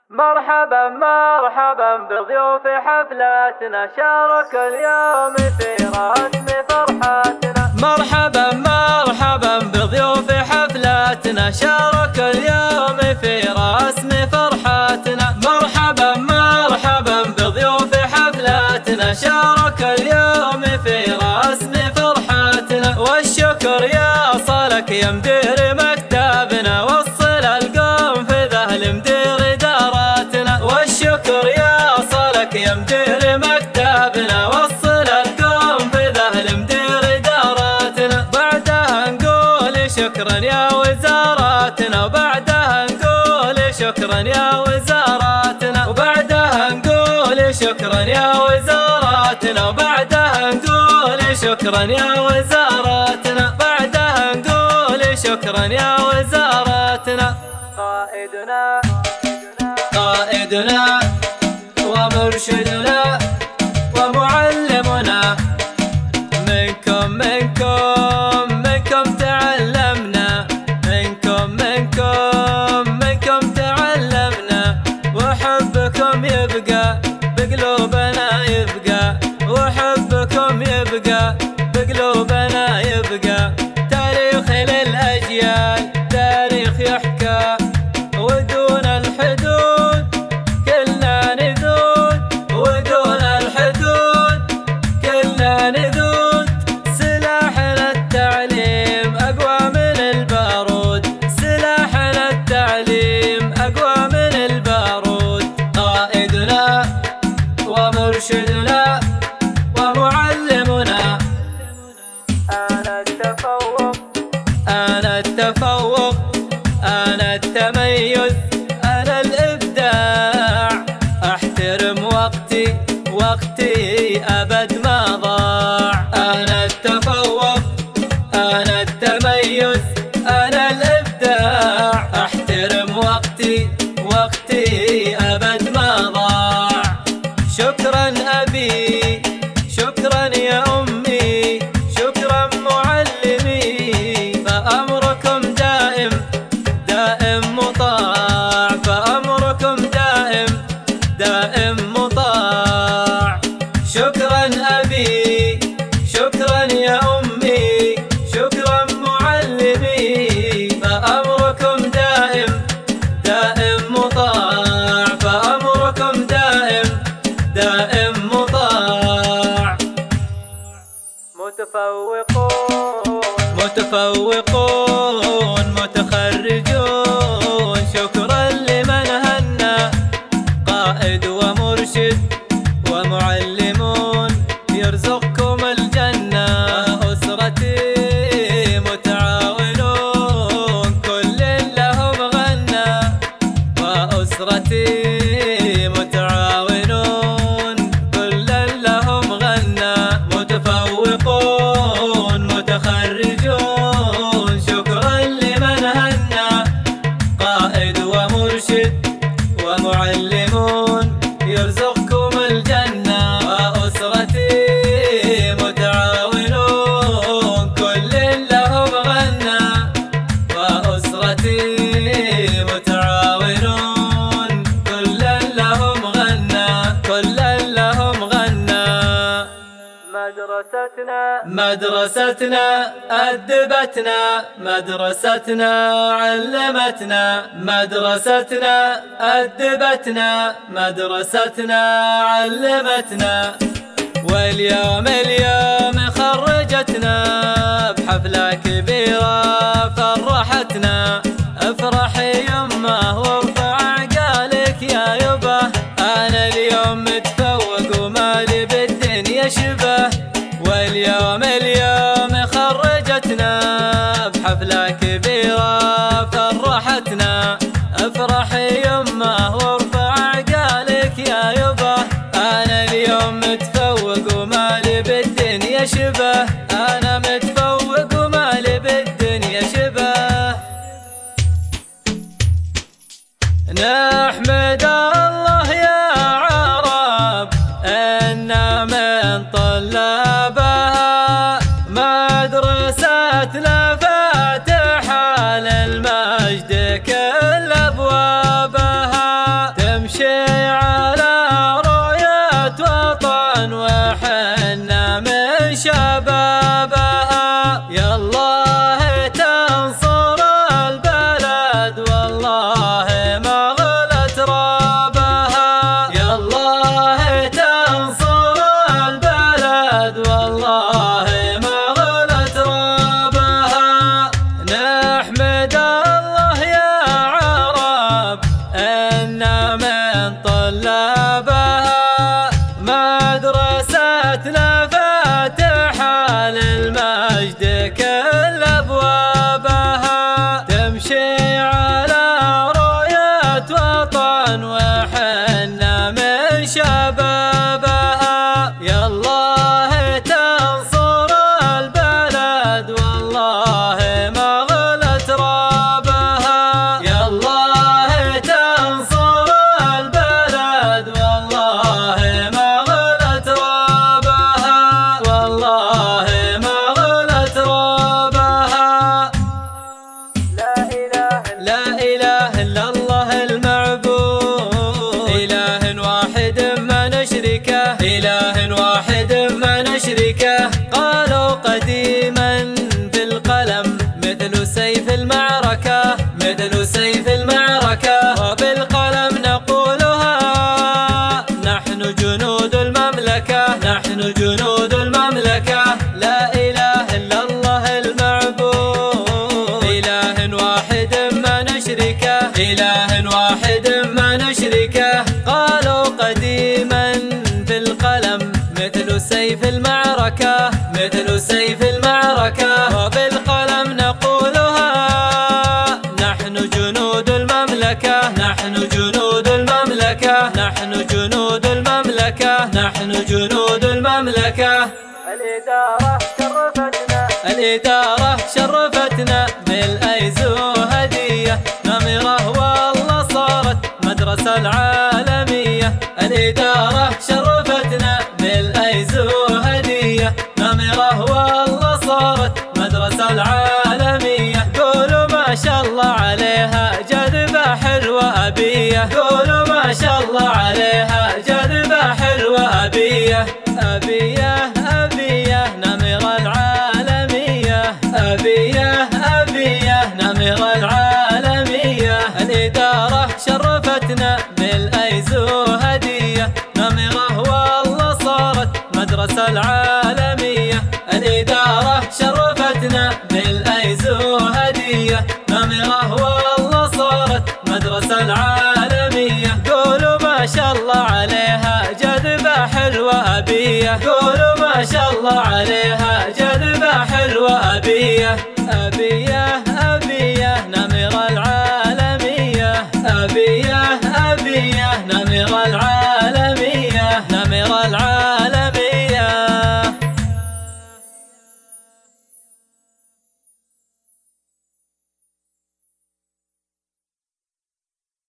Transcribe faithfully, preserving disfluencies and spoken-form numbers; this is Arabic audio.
مرحبا مرحبا بضيوف حفلاتنا، شارك اليوم في رسم فرحاتنا. مرحبا مرحبا بضيوف حفلاتنا، شارك اليوم في رسم فرحاتنا. مرحبا مرحبا بضيوف حفلاتنا، شارك اليوم في رسم فرحاتنا. والشكر يا صالك يا مدير مكتبنا، وصل القوم في ذهل مدير داراتنا. والشكر يا صالك يا مدير مكتبنا، وصل القوم في ذهل مدير داراتنا. بعدها نقول شكرا يا وزاراتنا، وبعدها نقول شكرا يا وزاراتنا، وبعدها نقول شكرا يا وزاراتنا، وبعدها نقول شكرا يا وزاراتنا، بعدها نقول شكرا يا وزاراتنا. قائدنا قائدنا ومرشدنا ومعلمنا، منكم منكم منكم تعلمنا، منكم منكم منكم تعلمنا. وحبكم يبقى بقلوبنا يبقى، وحبكم يبقى بقلوبنا يبقى. تاريخ للأجيال تاريخ يحكى، ودون الحدود كلنا نذود، ودون الحدود كلنا نذود. سلاحنا التعليم أقوى من البارود، سلاحنا التعليم أقوى من البارود. قائدنا ومرشدنا ومعلمنا، أنا التفوق أنا التفوق أنا التميز أنا الإبداع. أحترم وقتي وقتي أبد ما ضاع. أنا التفوق أنا التميز أنا الإبداع. أحترم وقتي وقتي أبد ما ضاع. شكرا أبي شكرا يا أمي، شكرا معلمي، فأمركم دائم دائم مطاع، فأمركم دائم دائم مطاع. شكرا أبي شكرا يا أمي، شكرا معلمي، فأمركم دائم دائم مطاع، فأمركم دائم دائم مطاع. متفوقون متفوقون متخرجون، شكرا لمن هنا. قائد ومرشد ومعلمون، يرزقكم الجنة. أسرتي متعاونون، كل لهم غنى. وأسرتي متعاونون، كل لهم غنى. متفوقون متخرجون، شكرا لمن هنا. قائد ومرشد ومعلمون، يرزقكم الجنة. وأسرتي متعاونون، كل لهم غنى. وأسرتي متعاونون، كل لهم غنى، كل لهم غنى. مدرستنا مدرستنا أدبتنا، مدرستنا علمتنا، مدرستنا أدبتنا، مدرستنا علمتنا. واليوم اليوم خرجتنا بحفلة كبيرة فرحتنا. افرحي يمه وارفع عقالك يا يبه، أنا اليوم متفوق ومالي بالدنيا شبه. واليوم اليوم خرجتنا بحفلة كبيرة فرحتنا. افرحي يمه وارفع عقالك يا يبه، أنا اليوم متفوق ومالي بالدنيا شبه، أنا متفوق ومالي بالدنيا شبه. نحمد الله يا عرب إنا من طلابها، مدرستنا فاتحة للمجد كل أبوابها. الله ما غلت رابها، يا الله تنصر البلد والله ما غلت رابها. نحمد الله يا عرب إنا من طلابها، مدرستنا فاتحة للمجد كل أبوابها، تمشي على رؤية وطن وحنا من شبابها، يا الله تنصر البلد والله ما غلت رابها، يا الله تنصر البلد والله ما غلت رابها، والله ما غلت رابها. لا إله لا إله إلا الله المعبود، إله واحد ما نشركه، إله واحد ما نشركه. قالوا قديما في القلم مثل سيف المعركة، مثل سيف المعركة، وبالقلم نقولها نحن جنود المملكة، نحن جنود المملكة. لا إله إلا الله المعبود، إله واحد ما نشركه، إله واحد ما نشركه. قالوا قديما في القلم مثل سيف المعركة، مثل سيف المعركة، وبالقلم نقولها نحن جنود المملكة، نحن جنود المملكة، نحن جنود المملكة، نحن جنود المملكة. الإدارة شرفتنا، الإدارة شرفتنا بالأيزو هدية، نمرة والله صارت مدرسة العالمية. الإدارة شرفتنا بالأيزو هدية، نمرة والله صارت مدرسة العالمية. قولوا ما شاء الله عليها جذبة حلوة أبية، قولوا ما شاء الله عليها جذبة حلوة أبية، أبية أبية نمرة العالمية، أبية أبية نمرة العالمية. الإدارة شرفتنا بالأيزو هدية، نمرة والله صارت مدرسة العالمية. الإدارة شرفتنا بالأيزو هدية، نمرة والله صارت مدرسة العالمية. قولوا ما شاء الله عليها جذبة حلوة أبية، قولوا ما شاء الله عليها جذبة حلوة أبية، أبية أبية نمرة العالمية، أبية